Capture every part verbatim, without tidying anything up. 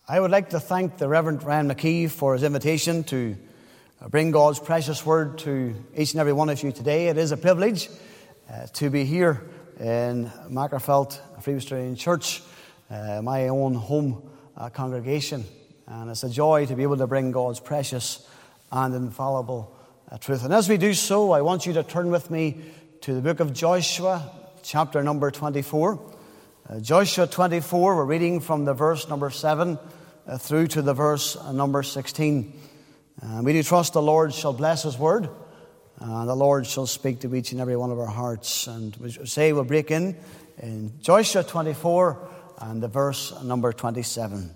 I would like to thank the Reverend Ryan McKee for his invitation to bring God's precious word to each and every one of you today. It is a privilege uh, to be here in Magherafelt Free Presbyterian Church, uh, my own home uh, congregation. And it's a joy to be able to bring God's precious and infallible uh, truth. And as we do so, I want you to turn with me to the book of Joshua, chapter number twenty-four. Uh, Joshua twenty-four, we're reading from the verse number seven uh, through to the verse uh, number sixteen. And we do trust the Lord shall bless His word, and the Lord shall speak to each and every one of our hearts. And we say we'll break in in Joshua twenty-four and the verse number twenty-seven.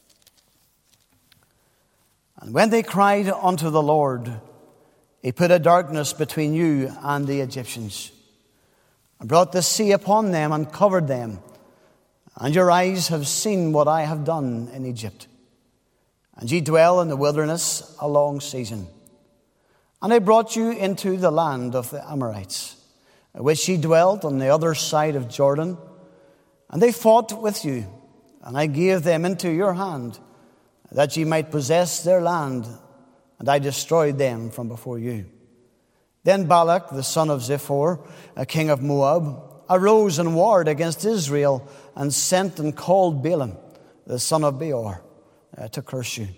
And when they cried unto the Lord, He put a darkness between you and the Egyptians, and brought the sea upon them and covered them. And your eyes have seen what I have done in Egypt. And ye dwell in the wilderness a long season. And I brought you into the land of the Amorites, which ye dwelt on the other side of Jordan. And they fought with you, and I gave them into your hand, that ye might possess their land, and I destroyed them from before you. Then Balak, the son of Ziphor, a king of Moab, arose and warred against Israel, and sent and called Balaam, the son of Beor, uh, to curse you.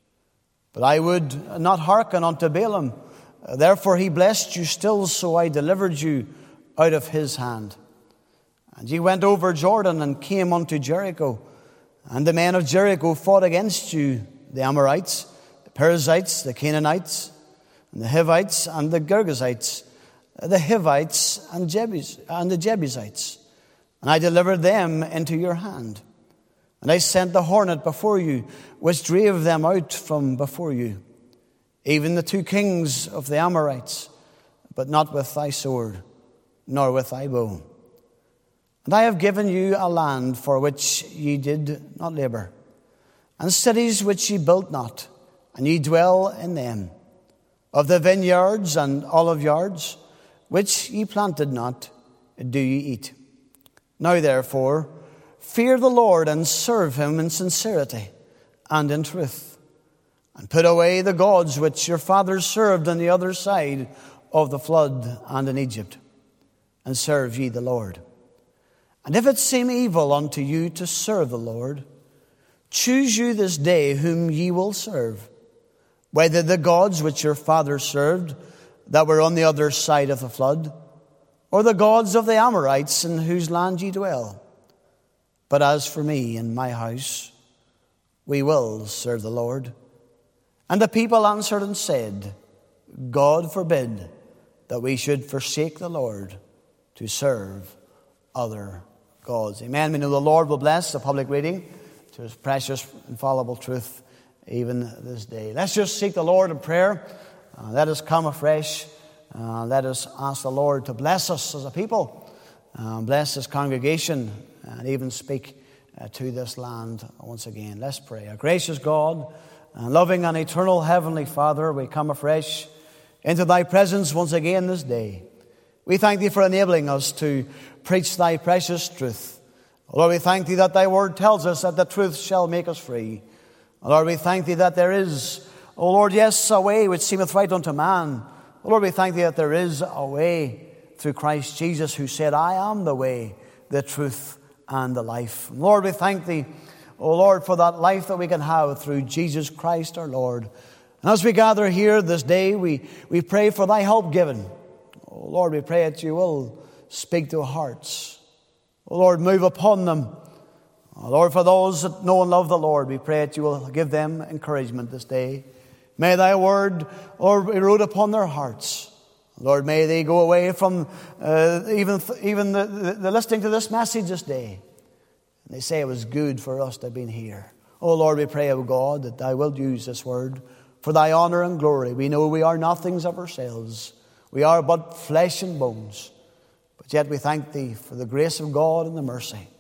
But I would not hearken unto Balaam. Uh, therefore he blessed you still, so I delivered you out of his hand. And ye went over Jordan and came unto Jericho. And the men of Jericho fought against you, the Amorites, the Perizzites, the Canaanites, and the Hivites, and the Girgashites, the Hivites, and, Jebus, and the Jebusites. And I delivered them into your hand. And I sent the hornet before you, which drave them out from before you, even the two kings of the Amorites, but not with thy sword, nor with thy bow. And I have given you a land for which ye did not labor, and cities which ye built not, and ye dwell in them, of the vineyards and olive yards, which ye planted not, do ye eat. Now therefore, fear the Lord and serve Him in sincerity and in truth, and put away the gods which your fathers served on the other side of the flood and in Egypt, and serve ye the Lord. And if it seem evil unto you to serve the Lord, choose you this day whom ye will serve, whether the gods which your fathers served that were on the other side of the flood, or the gods of the Amorites in whose land ye dwell. But as for me and my house, we will serve the Lord. And the people answered and said, God forbid that we should forsake the Lord to serve other gods. Amen. We know the Lord will bless the public reading to His precious, infallible truth even this day. Let's just seek the Lord in prayer. Uh, let us come afresh. Uh, let us ask the Lord to bless us as a people, uh, bless His congregation, and even speak uh, to this land once again. Let's pray. Our gracious God, and loving and eternal Heavenly Father, we come afresh into Thy presence once again this day. We thank Thee for enabling us to preach Thy precious truth. Lord, we thank Thee that Thy word tells us that the truth shall make us free. Lord, we thank Thee that there is, O Lord, yes, a way which seemeth right unto man. Lord, we thank Thee that there is a way through Christ Jesus, who said, I am the way, the truth, and the life. Lord, we thank Thee, O Lord, for that life that we can have through Jesus Christ our Lord. And as we gather here this day, we, we pray for Thy help given. O Lord, we pray that You will speak to our hearts. O Lord, move upon them. O Lord, for those that know and love the Lord, we pray that You will give them encouragement this day. May Thy word, Lord, be wrote upon their hearts. Lord, may they go away from uh, even even the, the, the listening to this message this day. And they say it was good for us to have been here. Oh Lord, we pray, O God, that Thou wilt use this word for Thy honor and glory. We know we are nothings of ourselves. We are but flesh and bones. But yet we thank Thee for the grace of God and the mercy.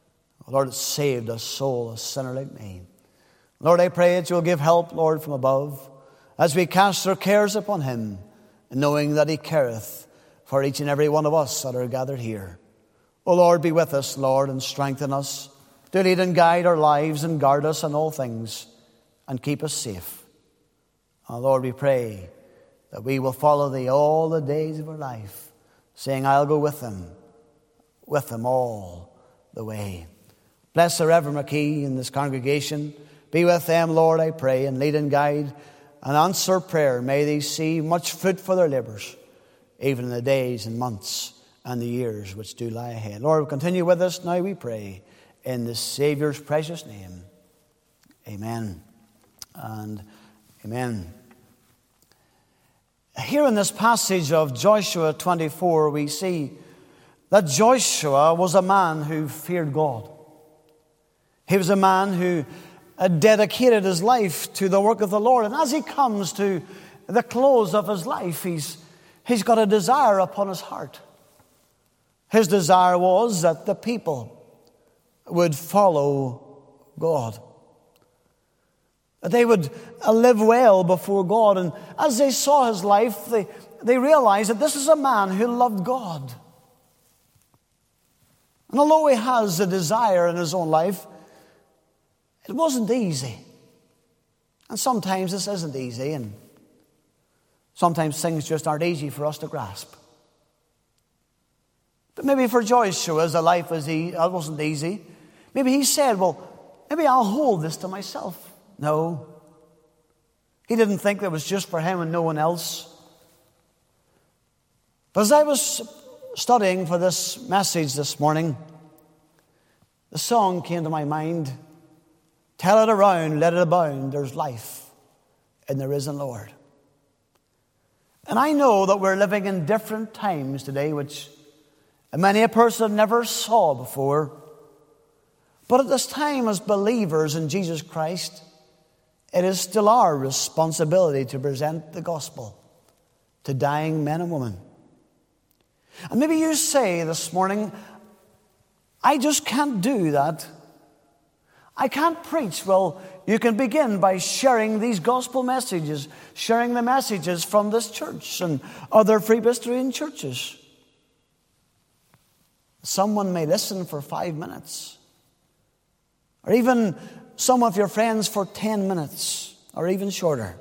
Oh Lord, it saved a soul, a sinner like me. Lord, I pray that You'll give help, Lord, from above, as we cast our cares upon Him, knowing that He careth for each and every one of us that are gathered here. O Lord, be with us, Lord, and strengthen us. to lead and guide our lives and guard us in all things and keep us safe. Oh, Lord, we pray that we will follow Thee all the days of our life, saying, I'll go with them, with them all the way. Bless the Reverend McKee and this congregation. Be with them, Lord, I pray, and lead and guide and answer prayer. May they see much fruit for their labours, even in the days and months and the years which do lie ahead. Lord, continue with us now, we pray, in the Saviour's precious name. Amen and amen. Here in this passage of Joshua twenty-four, we see that Joshua was a man who feared God. He was a man who dedicated his life to the work of the Lord. And as he comes to the close of his life, he's, he's got a desire upon his heart. His desire was that the people would follow God, that they would live well before God. And as they saw his life, they, they realized that this is a man who loved God. And although he has a desire in his own life, it wasn't easy. And sometimes this isn't easy, and sometimes things just aren't easy for us to grasp. But maybe for Joshua, the life was e- it wasn't easy. Maybe he said, well, maybe I'll hold this to myself. No. He didn't think that it was just for him and no one else. But as I was studying for this message this morning, the song came to my mind. Tell it around, let it abound. There's life in the risen Lord. And I know that we're living in different times today, which many a person never saw before. But at this time, as believers in Jesus Christ, it is still our responsibility to present the gospel to dying men and women. And maybe you say this morning, I just can't do that. I can't preach. Well, you can begin by sharing these gospel messages, sharing the messages from this church and other Free Presbyterian churches. Someone may listen for five minutes, or even some of your friends for ten minutes, or even shorter.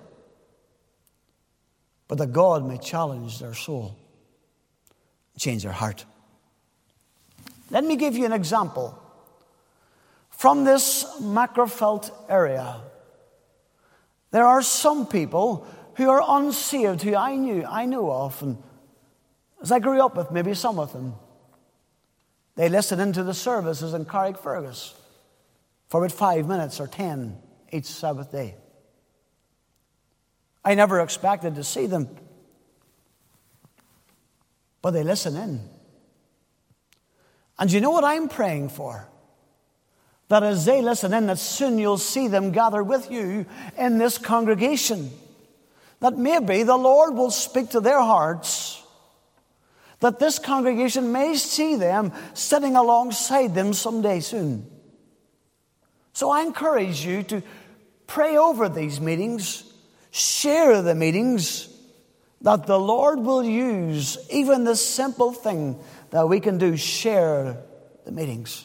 But that God may challenge their soul, change their heart. Let me give you an example. From this Macrofelt area, there are some people who are unsaved, who I knew, I knew of, and as I grew up with maybe some of them, they listened into the services in Carrickfergus for about five minutes or ten each Sabbath day. I never expected to see them, but they listen in. And you know what I'm praying for? That as they listen in, that soon you'll see them gather with you in this congregation. That maybe the Lord will speak to their hearts. That this congregation may see them sitting alongside them someday soon. So I encourage you to pray over these meetings, share the meetings, that the Lord will use even this simple thing that we can do, share the meetings.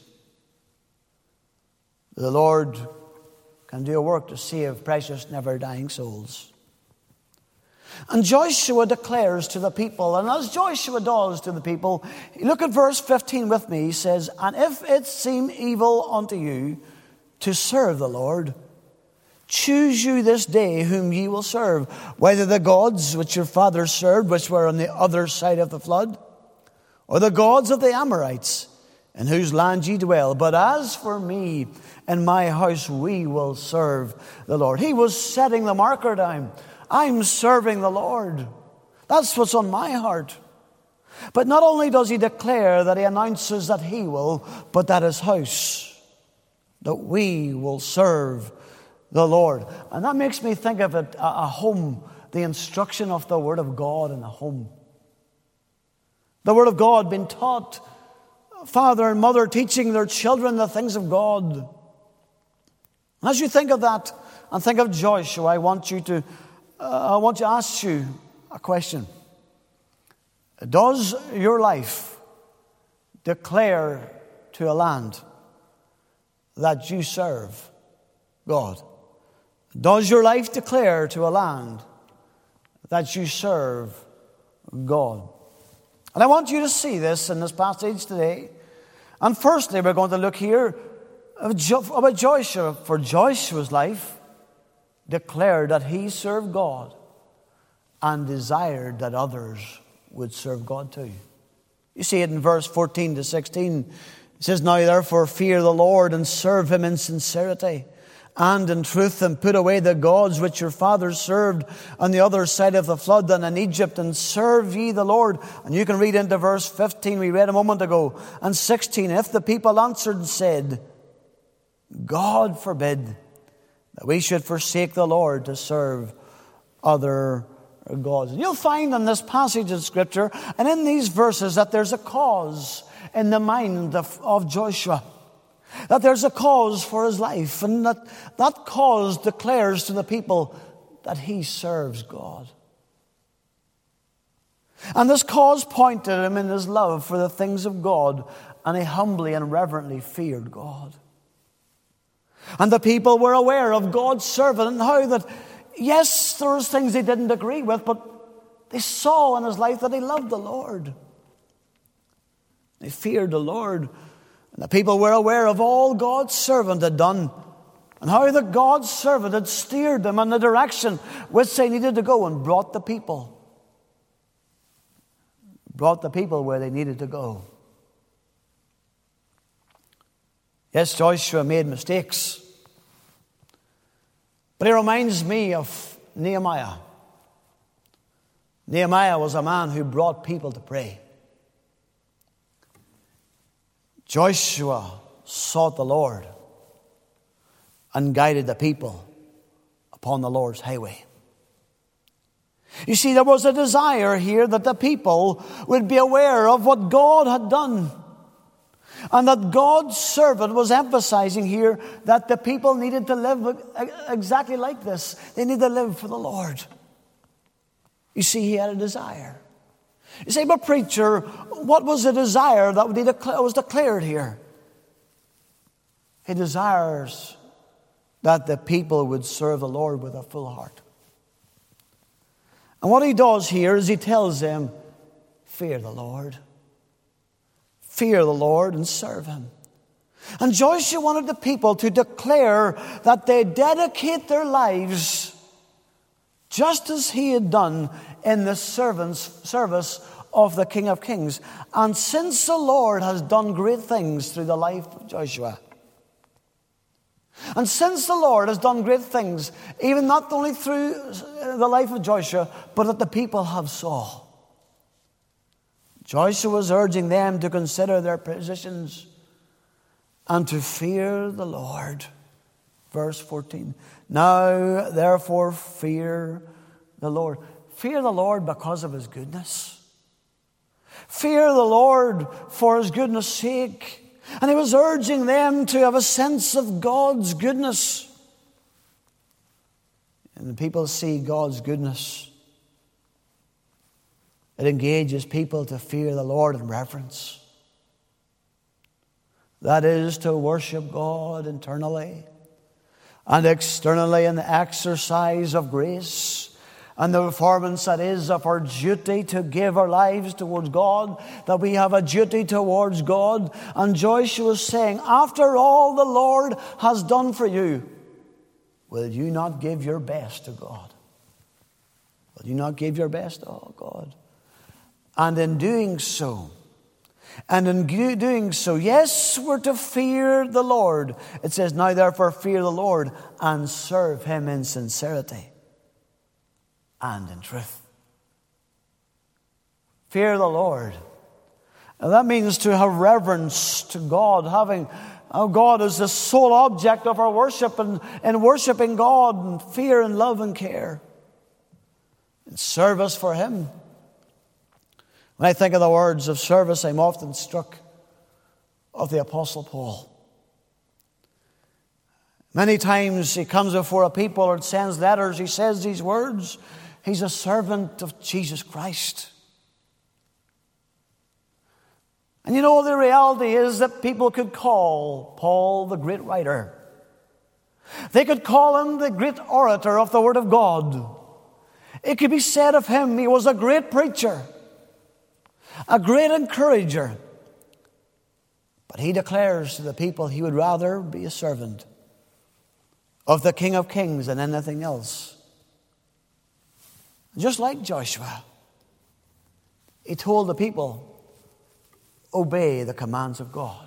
The Lord can do a work to save precious, never-dying souls. And Joshua declares to the people, and as Joshua does to the people, look at verse fifteen with me. He says, and if it seem evil unto you to serve the Lord, choose you this day whom ye will serve, whether the gods which your fathers served, which were on the other side of the flood, or the gods of the Amorites, in whose land ye dwell. But as for me and my house, we will serve the Lord. He was setting the marker down. I'm serving the Lord. That's what's on my heart. But not only does he declare that he announces that he will, but that his house, that we will serve the Lord. And that makes me think of it, a home, the instruction of the Word of God in a home. The Word of God being taught, father and mother teaching their children the things of God. And as you think of that and think of Joshua, I want you to, uh, I want to ask you a question. Does your life declare to a land that you serve God? Does your life declare to a land that you serve God? And I want you to see this in this passage today. And firstly, we're going to look here about Joshua. For Joshua's life declared that he served God and desired that others would serve God too. You see it in verse fourteen to sixteen. It says, "Now therefore fear the Lord and serve him in sincerity and in truth, and put away the gods which your fathers served on the other side of the flood and in Egypt, and serve ye the Lord." And you can read into verse fifteen, we read a moment ago, and sixteen. "If the people answered and said, God forbid that we should forsake the Lord to serve other gods." And you'll find in this passage of Scripture and in these verses that there's a cause in the mind of, of Joshua. That there's a cause for his life, and that that cause declares to the people that he serves God. And this cause pointed him in his love for the things of God, and he humbly and reverently feared God. And the people were aware of God's servant and how that, yes, there was things they didn't agree with, but they saw in his life that he loved the Lord. They feared the Lord. And the people were aware of all God's servant had done, and how the God's servant had steered them in the direction which they needed to go, and brought the people, brought the people where they needed to go. Yes, Joshua made mistakes, but he reminds me of Nehemiah. Nehemiah was a man who brought people to pray. Joshua sought the Lord and guided the people upon the Lord's highway. You see, there was a desire here that the people would be aware of what God had done, and that God's servant was emphasizing here that the people needed to live exactly like this. They needed to live for the Lord. You see, he had a desire. You say, "But preacher, what was the desire that was declared here?" He desires that the people would serve the Lord with a full heart. And what he does here is he tells them, fear the Lord. Fear the Lord and serve him. And Joshua wanted the people to declare that they dedicate their lives just as he had done in the servant's service of the King of Kings. And since the Lord has done great things through the life of Joshua, and since the Lord has done great things, even not only through the life of Joshua, but that the people have saw, Joshua was urging them to consider their positions and to fear the Lord. Verse fourteen. "Now, therefore, fear the Lord." Fear the Lord because of his goodness. Fear the Lord for his goodness' sake. And he was urging them to have a sense of God's goodness. And when people see God's goodness, it engages people to fear the Lord in reverence. That is, to worship God internally and externally in the exercise of grace and the performance that is of our duty to give our lives towards God, that we have a duty towards God. And Joshua was saying, after all the Lord has done for you, will you not give your best to God? Will you not give your best to God? And in doing so, and in doing so, yes, we're to fear the Lord. It says, "Now therefore fear the Lord and serve him in sincerity and in truth." Fear the Lord. Now that means to have reverence to God, having oh, God as the sole object of our worship, and, and worshiping God and fear and love and care and service for him. When I think of the words of service, I'm often struck of the Apostle Paul. Many times he comes before a people or sends letters, he says these words. He's a servant of Jesus Christ. And you know, the reality is that people could call Paul the great writer. They could call him the great orator of the Word of God. It could be said of him, he was a great preacher, a great encourager. But he declares to the people he would rather be a servant of the King of Kings than anything else. Just like Joshua, he told the people, obey the commands of God.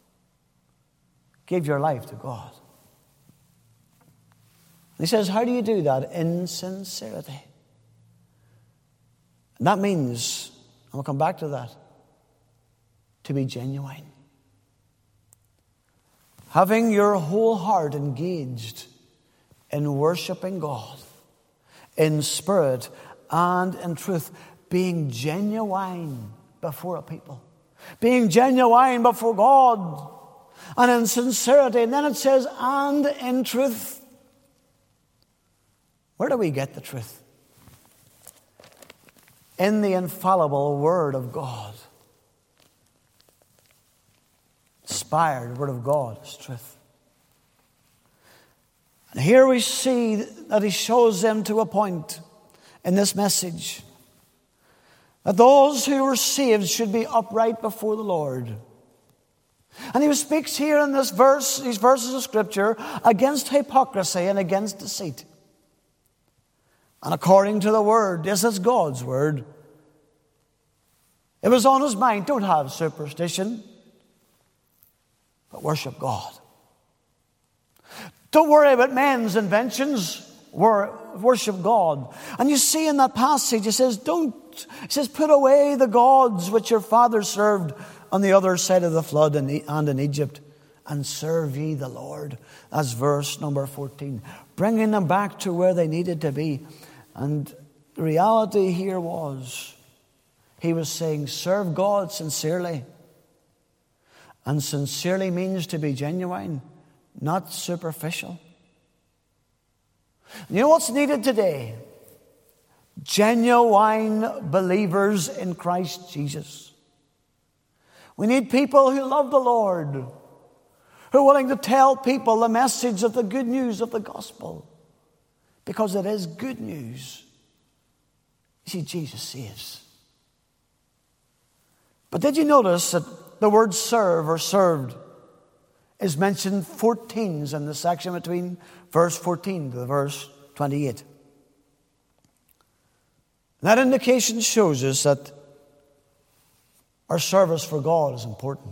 Give your life to God. And he says, how do you do that? In sincerity. And that means, and we'll come back to that, to be genuine. Having your whole heart engaged in worshiping God, in spirit and in truth, being genuine before a people, being genuine before God, and in sincerity. And then it says, and in truth. Where do we get the truth? In the infallible Word of God. Inspired Word of God is truth. And here we see that he shows them to a point in this message that those who were saved should be upright before the Lord. And he speaks here in this verse, these verses of Scripture, against hypocrisy and against deceit. And according to the Word, this is God's Word. It was on his mind, don't have superstition, but worship God. Don't worry about men's inventions. Worship God. And you see in that passage, it says, don't, it says, put away the gods which your fathers served on the other side of the flood and in Egypt, and serve ye the Lord. That's verse number fourteen. Bringing them back to where they needed to be. And the reality here was, he was saying, serve God sincerely. And sincerely means to be genuine, not superficial. You know what's needed today? Genuine believers in Christ Jesus. We need people who love the Lord, who are willing to tell people the message of the good news of the gospel. Because it is good news. You see, Jesus saves. But did you notice that the word serve or served is mentioned fourteen in the section between verse fourteen to verse twenty-eight. That indication shows us that our service for God is important.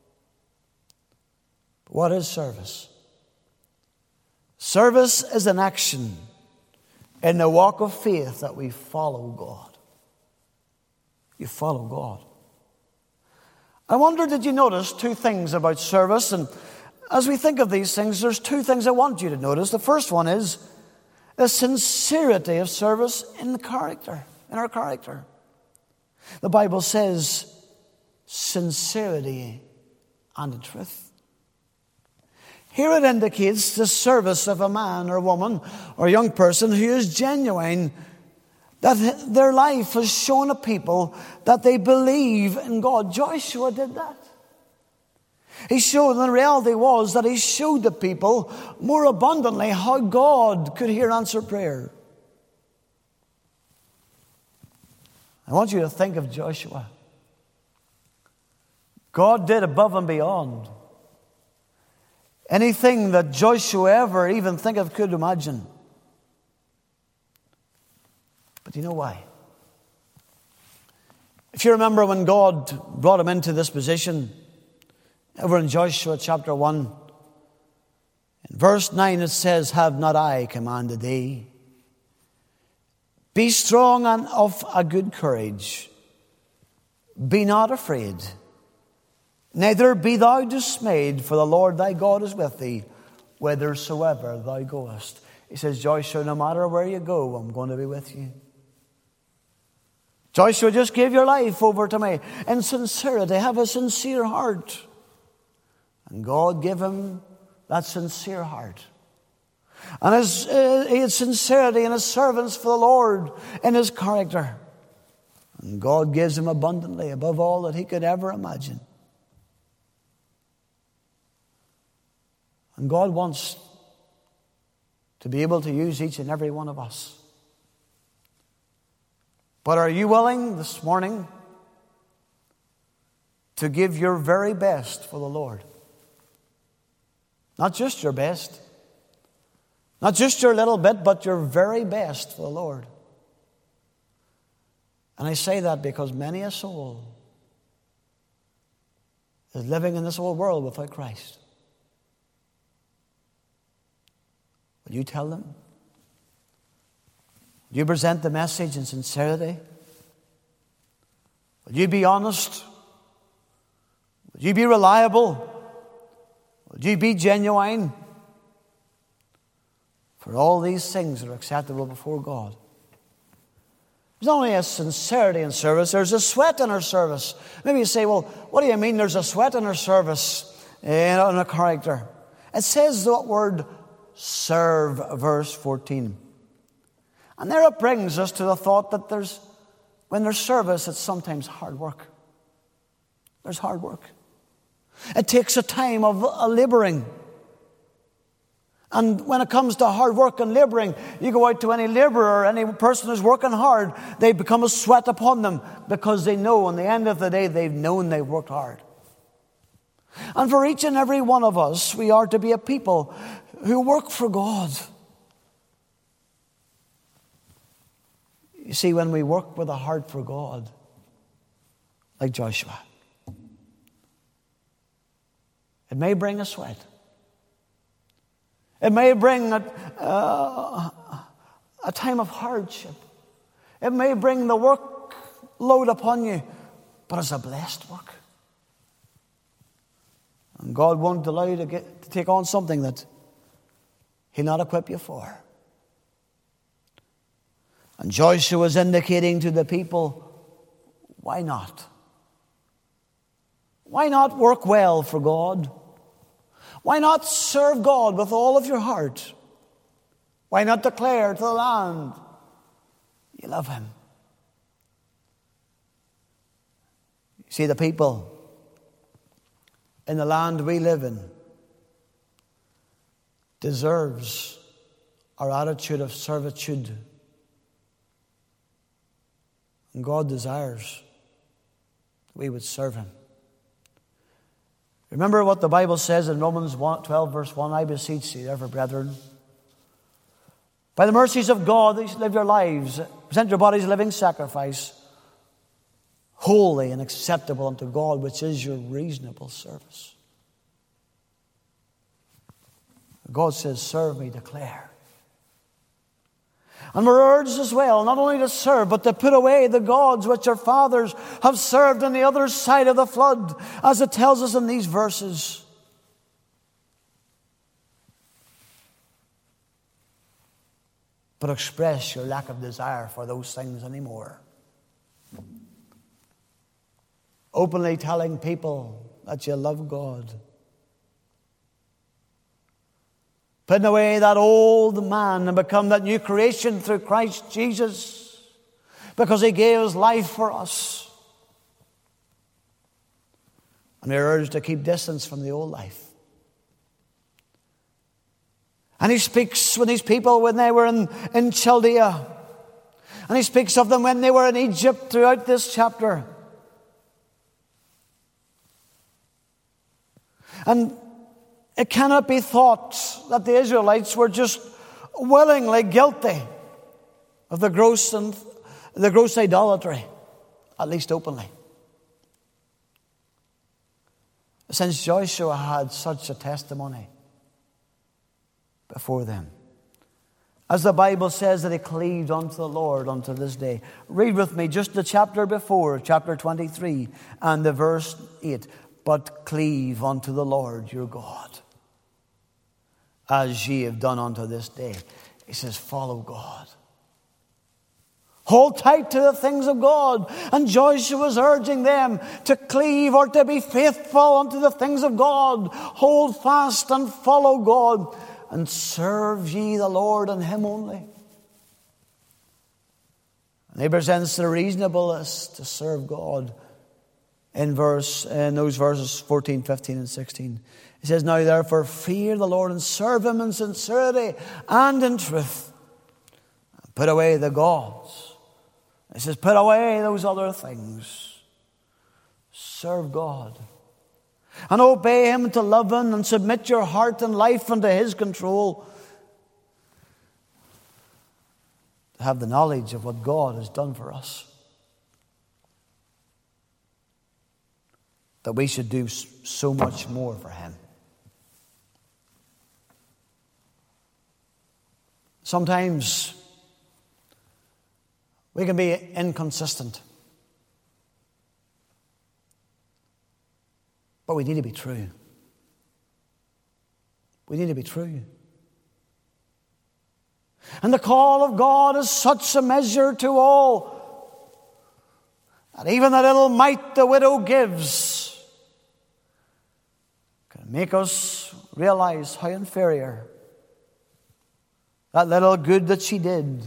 But what is service? Service is an action in the walk of faith that we follow God. You follow God. I wonder, did you notice two things about service? And as we think of these things, there's two things I want you to notice. The first one is the sincerity of service in the character, in our character. The Bible says sincerity and the truth. Here it indicates the service of a man or woman or young person who is genuine, that their life has shown a people that they believe in God. Joshua did that. He showed, and the reality was that he showed the people more abundantly how God could hear answered prayer. I want you to think of Joshua. God did above and beyond anything that Joshua ever even think of, could imagine. But you know why? If you remember when God brought him into this position, over in Joshua chapter one, in verse nine it says, have not I commanded thee? Be strong and of a good courage. Be not afraid. Neither be thou dismayed, for the Lord thy God is with thee, whithersoever thou goest. He says, Joshua, no matter where you go, I'm going to be with you. Joshua, just give your life over to me in sincerity. Have a sincere heart. And God gave him that sincere heart. And his, uh, he had sincerity in his servants for the Lord in his character. And God gives him abundantly, above all that he could ever imagine. And God wants to be able to use each and every one of us. But are you willing this morning to give your very best for the Lord? Not just your best. Not just your little bit, but your very best for the Lord. And I say that because many a soul is living in this old world without Christ. Will you tell them? Will you present the message in sincerity? Will you be honest? Will you be reliable? Will you be genuine? For all these things are acceptable before God. There's not only a sincerity in service, there's a sweat in our service. Maybe you say, well, what do you mean there's a sweat in our service in a character? It says the word serve, verse fourteen. And there it brings us to the thought that there's, when there's service, it's sometimes hard work. There's hard work. It takes a time of uh, laboring. And when it comes to hard work and laboring, you go out to any laborer, any person who's working hard, they become a sweat upon them because they know on the end of the day they've known they've worked hard. And for each and every one of us, we are to be a people who work for God. You see, when we work with a heart for God, like Joshua, it may bring a sweat. It may bring a, uh, a time of hardship. It may bring the work load upon you, but it's a blessed work. And God won't allow you to, get, to take on something that He'll not equip you for. And Joshua was indicating to the people, why not? Why not work well for God? Why not serve God with all of your heart? Why not declare to the land you love Him? You see, the people in the land we live in deserves our attitude of servitude. And God desires that we would serve Him. Remember what the Bible says in Romans twelve, verse one, I beseech you, therefore, brethren, by the mercies of God, that you should live your lives, present your bodies a living sacrifice, holy and acceptable unto God, which is your reasonable service. God says, serve me, declare. And we're urged as well, not only to serve, but to put away the gods which our fathers have served on the other side of the flood, as it tells us in these verses. But express your lack of desire for those things anymore. Openly telling people that you love God. Putting away that old man and become that new creation through Christ Jesus, because He gave His life for us. And we're urged to keep distance from the old life. And He speaks when these people, when they were in, in Chaldea, and He speaks of them when they were in Egypt throughout this chapter. And it cannot be thought that the Israelites were just willingly guilty of the gross and the gross idolatry, at least openly. Since Joshua had such a testimony before them, as the Bible says that he cleaved unto the Lord unto this day. Read with me just the chapter before, chapter twenty-three, and the verse eight. But cleave unto the Lord your God, as ye have done unto this day. He says, follow God. Hold tight to the things of God. And Joshua was urging them to cleave or to be faithful unto the things of God. Hold fast and follow God, and serve ye the Lord and Him only. And he presents the reasonableness to serve God in verse in those verses fourteen, fifteen, and sixteen. He says, now therefore fear the Lord and serve him in sincerity and in truth. Put away the gods. He says, put away those other things. Serve God. And obey him to love him and submit your heart and life unto his control. To have the knowledge of what God has done for us. That we should do so much more for him. Sometimes we can be inconsistent. But we need to be true. We need to be true. And the call of God is such a measure to all that even the little mite the widow gives can make us realize how inferior that little good that she did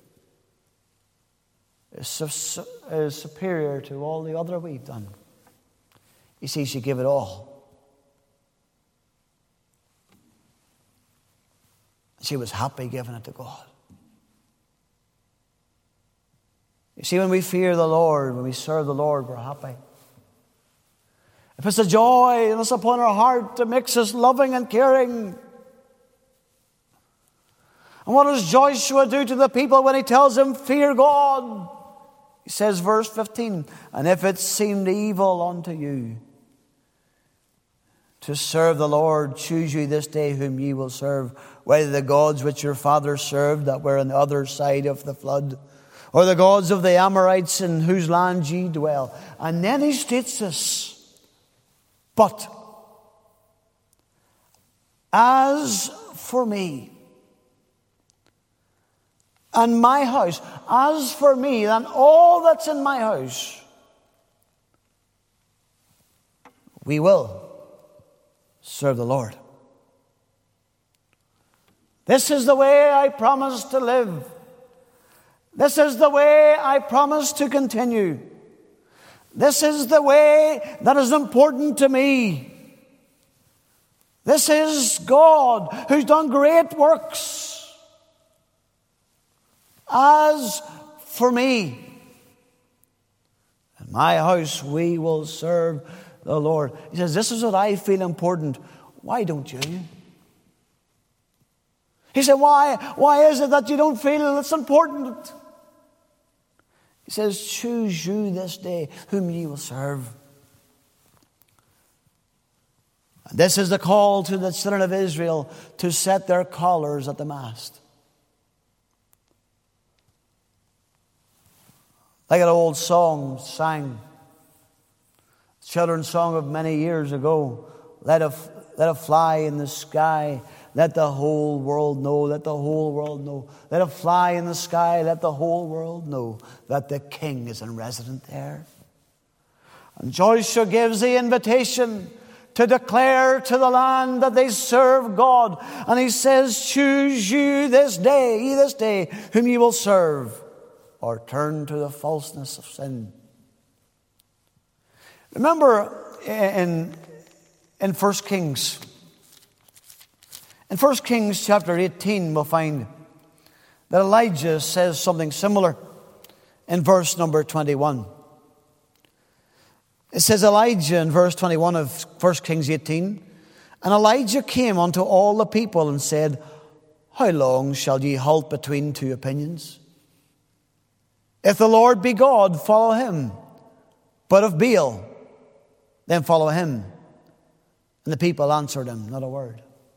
is, su- is superior to all the other we've done. You see, she gave it all. She was happy giving it to God. You see, when we fear the Lord, when we serve the Lord, we're happy. If it's a joy that's upon our heart that makes us loving and caring. And what does Joshua do to the people when he tells them, fear God? He says, verse fifteen, and if it seemed evil unto you to serve the Lord, choose you this day whom ye will serve, whether the gods which your fathers served that were on the other side of the flood, or the gods of the Amorites in whose land ye dwell. And then he states this, but as for me and my house, as for me and all that's in my house, we will serve the Lord. This is the way I promise to live. This is the way I promise to continue. This is the way that is important to me. This is God who's done great works. As for me and my house, we will serve the Lord. He says, this is what I feel important. Why don't you? He said, why, why is it that you don't feel it's important? He says, choose you this day whom ye will serve. And this is the call to the children of Israel to set their collars at the mast. Like an old song sang, children's song of many years ago. Let a, let a fly in the sky. Let the whole world know. Let the whole world know. Let a fly in the sky. Let the whole world know that the King is in resident there. And Joshua gives the invitation to declare to the land that they serve God. And he says, choose you this day, ye this day, whom ye will serve, or turn to the falseness of sin. Remember in, in First Kings, in First Kings chapter eighteen, we'll find that Elijah says something similar in verse number twenty-one. It says, Elijah in verse twenty-one of First Kings eighteen, and Elijah came unto all the people and said, how long shall ye halt between two opinions? If the Lord be God, follow him. But if Baal, then follow him. And the people answered him, not a word.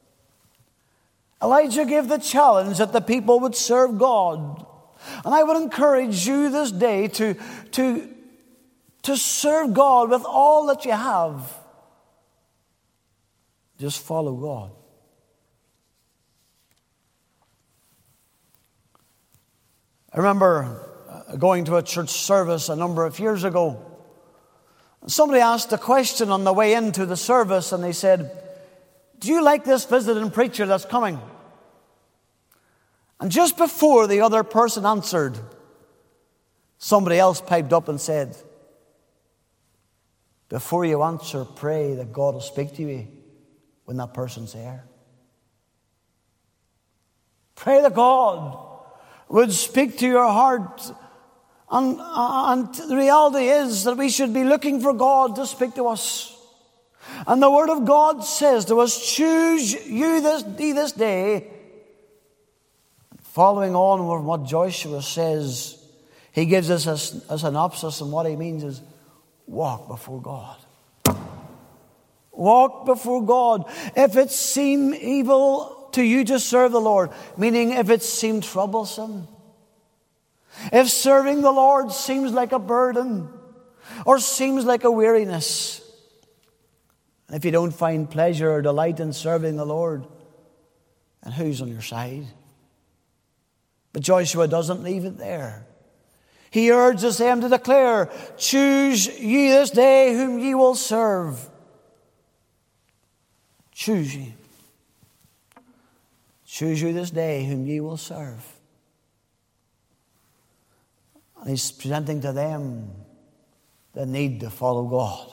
Elijah gave the challenge that the people would serve God. And I would encourage you this day to, to, to serve God with all that you have. Just follow God. I remember going to a church service a number of years ago. Somebody asked a question on the way into the service, and they said, do you like this visiting preacher that's coming? And just before the other person answered, Somebody else piped up and said, before you answer, pray that God will speak to you when that person's there. Pray that God would speak to your heart. And, and the reality is that we should be looking for God to speak to us. And the Word of God says to us, choose you this, thee this day. Following on with what Joshua says, he gives us a, a synopsis, and what he means is walk before God. Walk before God. If it seem evil to you to serve the Lord, meaning if it seemed troublesome, if serving the Lord seems like a burden or seems like a weariness, if you don't find pleasure or delight in serving the Lord, and who's on your side? But Joshua doesn't leave it there. He urges them to declare, choose ye this day whom ye will serve. Choose ye. Choose you this day whom ye will serve. And he's presenting to them the need to follow God.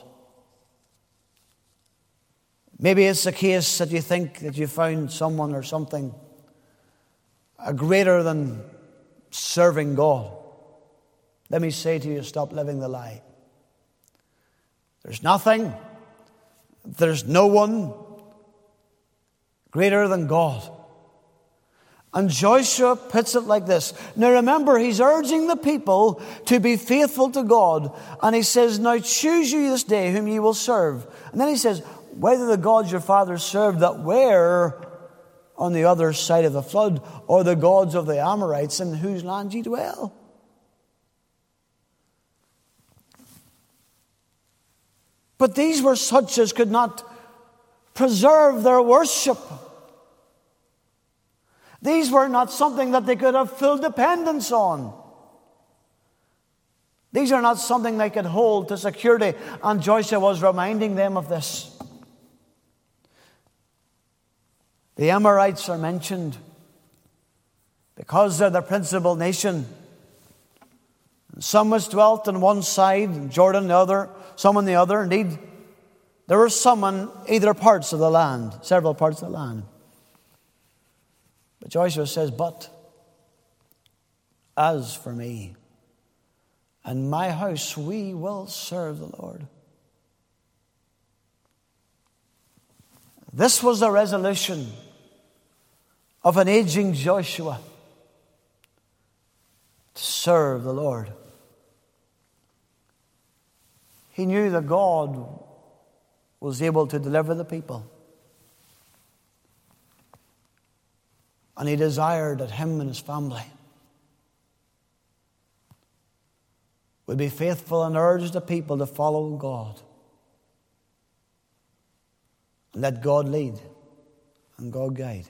Maybe it's the case that you think that you found someone or something a greater than serving God. Let me say to you, stop living the lie. There's nothing, there's no one greater than God. And Joshua puts it like this. Now remember, he's urging the people to be faithful to God. And he says, now choose you this day whom ye will serve. And then he says, whether the gods your fathers served that were on the other side of the flood, or the gods of the Amorites in whose land ye dwell. But these were such as could not preserve their worship. These were not something that they could have full dependence on. These are not something they could hold to security. And Joshua was reminding them of this. The Amorites are mentioned because they're the principal nation. Some was dwelt on one side, and Jordan the other, some on the other. Indeed, there were some on either parts of the land, several parts of the land. But Joshua says, but as for me and my house, we will serve the Lord. This was the resolution of an aging Joshua to serve the Lord. He knew that God was able to deliver the people. And he desired that him and his family would be faithful and urge the people to follow God. Let God lead and God guide.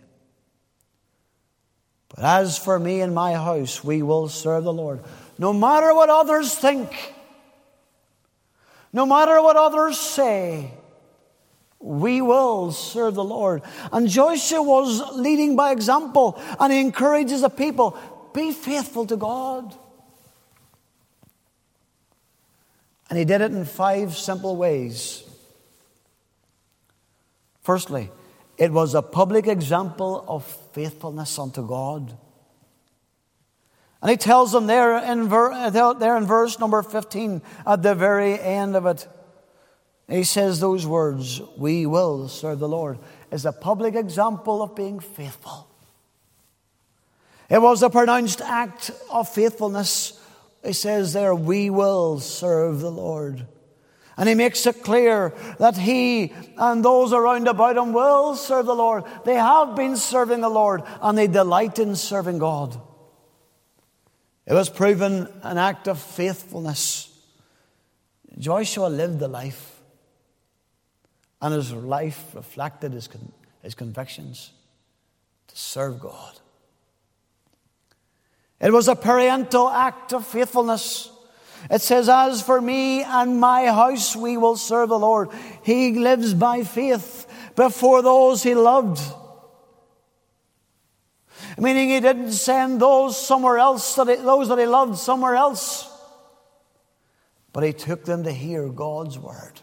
But as for me and my house, we will serve the Lord. No matter what others think, no matter what others say, we will serve the Lord. And Joshua was leading by example, and he encourages the people, be faithful to God. And he did it in five simple ways. Firstly, it was a public example of faithfulness unto God. And he tells them there in, ver- there in verse number fifteen, at the very end of it, he says those words, we will serve the Lord, is a public example of being faithful. It was a pronounced act of faithfulness. He says there, we will serve the Lord. And he makes it clear that he and those around about him will serve the Lord. They have been serving the Lord, and they delight in serving God. It was proven an act of faithfulness. Joshua lived the life, and his life reflected his, con- his convictions to serve God. It was a parental act of faithfulness. It says, as for me and my house, we will serve the Lord. He lives by faith before those he loved. Meaning he didn't send those somewhere else, that he, those that he loved somewhere else. but he took them to hear God's word.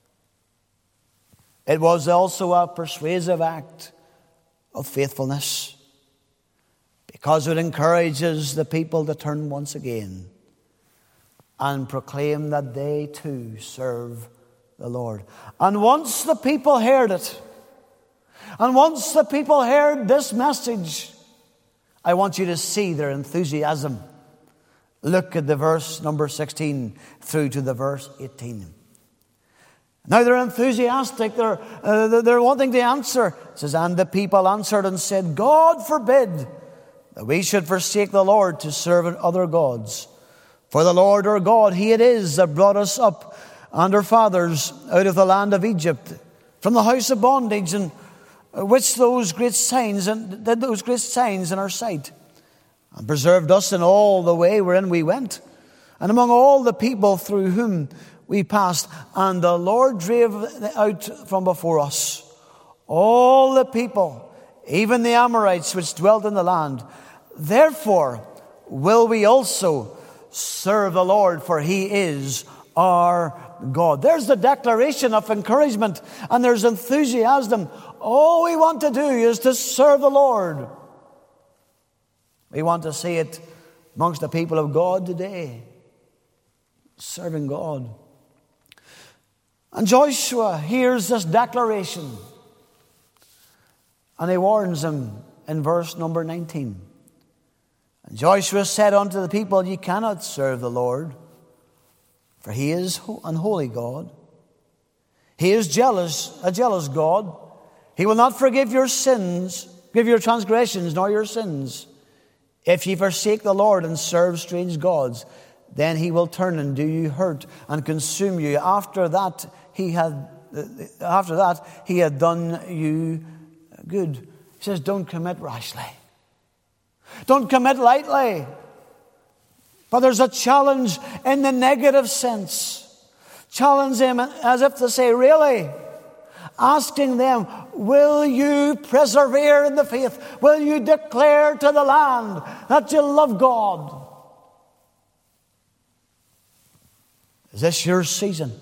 It was also a persuasive act of faithfulness, because it encourages the people to turn once again and proclaim that they too serve the Lord. And once the people heard it, and once the people heard this message, I want you to see their enthusiasm. Look at the verse number sixteen through to the verse eighteen. Now they're enthusiastic. They're, uh, they're wanting to answer. It says, and the people answered and said, God forbid that we should forsake the Lord to serve other gods. For the Lord our God, He it is that brought us up and our fathers out of the land of Egypt, from the house of bondage, and which those great signs and did those great signs in our sight, and preserved us in all the way wherein we went, and among all the people through whom we passed. And the Lord drave out from before us all the people, even the Amorites which dwelt in the land. Therefore will we also serve the Lord, for He is our God. There's the declaration of encouragement, and there's enthusiasm. All we want to do is to serve the Lord. We want to see it amongst the people of God today, serving God. And Joshua hears this declaration, and he warns them in verse number nineteen. And Joshua said unto the people, ye cannot serve the Lord, for He is an holy God. He is jealous, a jealous God. He will not forgive your sins, give your transgressions, nor your sins. If ye forsake the Lord and serve strange gods, then He will turn and do you hurt and consume you. After that he had, after that he had done you good. He says, don't commit rashly. Don't commit lightly. But there's a challenge in the negative sense. Challenge them as if to say, really? Asking them, will you persevere in the faith? Will you declare to the land that you love God? Is this your season?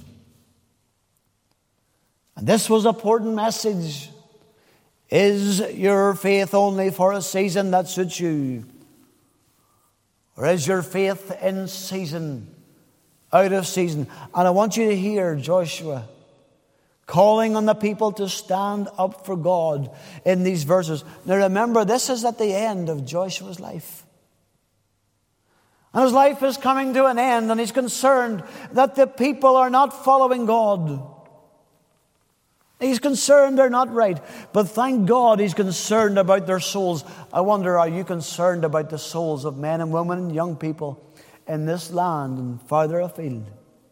And this was an important message. Is your faith only for a season that suits you? Or is your faith in season, out of season? And I want you to hear Joshua calling on the people to stand up for God in these verses. Now remember, this is at the end of Joshua's life. And his life is coming to an end, and he's concerned that the people are not following God. He's concerned they're not right. But thank God he's concerned about their souls. I wonder, are you concerned about the souls of men and women and young people in this land and farther afield?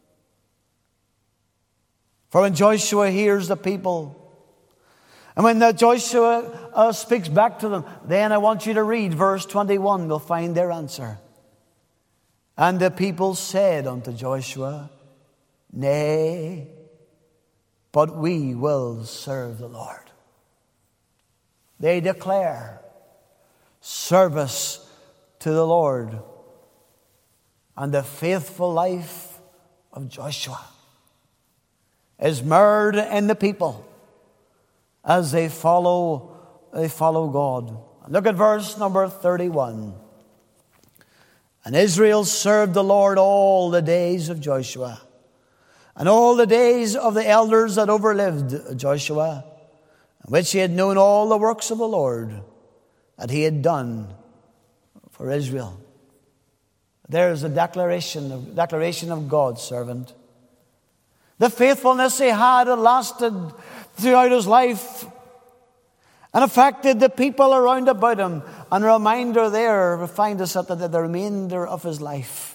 For when Joshua hears the people, and when the Joshua uh, speaks back to them, then I want you to read verse twenty-one. You'll find their answer. And the people said unto Joshua, nay, but we will serve the Lord. They declare service to the Lord and the faithful life of Joshua is mirrored in the people as they follow, they follow God. Look at verse number thirty-one. And Israel served the Lord all the days of Joshua, and all the days of the elders that overlived Joshua, in which he had known all the works of the Lord that he had done for Israel. There's a declaration of, declaration of God's servant. The faithfulness he had had lasted throughout his life and affected the people around about him. And a reminder there, we find us at the, the remainder of his life.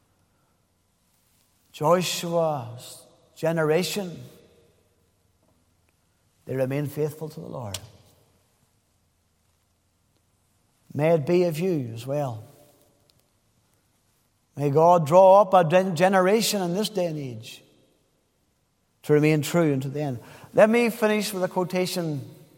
Joshua's generation, they remain faithful to the Lord. May it be of you as well. May God draw up a generation in this day and age to remain true unto the end. Let me finish with a quotation.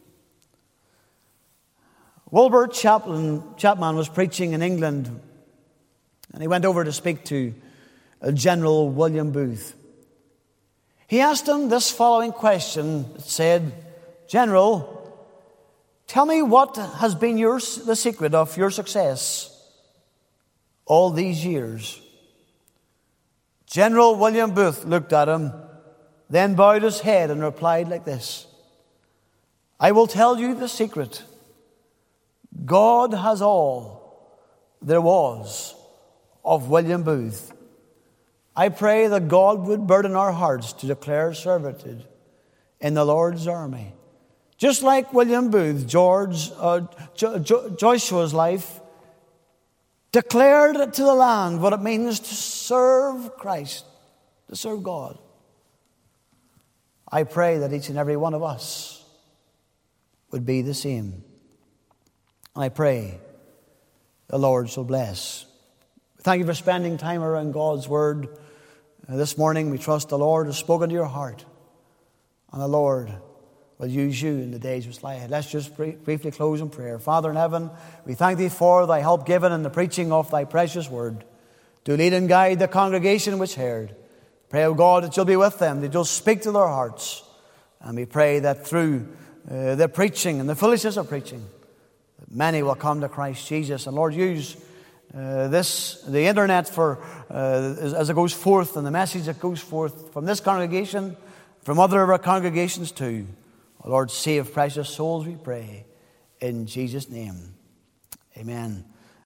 Wilbur Chapman, Chapman was preaching in England, and he went over to speak to General William Booth. He asked him this following question. It said, "General, tell me what has been your, the secret of your success all these years?" General William Booth looked at him, then bowed his head and replied like this, "I will tell you the secret. God has all there was of William Booth. I pray that God would burden our hearts to declare servitude in the Lord's army. Just like William Booth, George, uh, jo- jo- Joshua's life declared to the land what it means to serve Christ, to serve God. I pray that each and every one of us would be the same. And I pray the Lord shall bless. Thank you for spending time around God's Word. Uh, this morning we trust the Lord has spoken to your heart. And the Lord will use you in the days which lie ahead. Let's just brief, briefly close in prayer. Father in heaven, we thank Thee for Thy help given in the preaching of Thy precious Word, to lead and guide the congregation which heard. Pray, O God, that You'll be with them, that You'll speak to their hearts. And we pray that through uh, the preaching and the foolishness of preaching, that many will come to Christ Jesus. And Lord, use uh, this, the internet for uh, as, as it goes forth, and the message that goes forth from this congregation, from other of our congregations too. Lord, save precious souls, we pray. In Jesus' name, amen.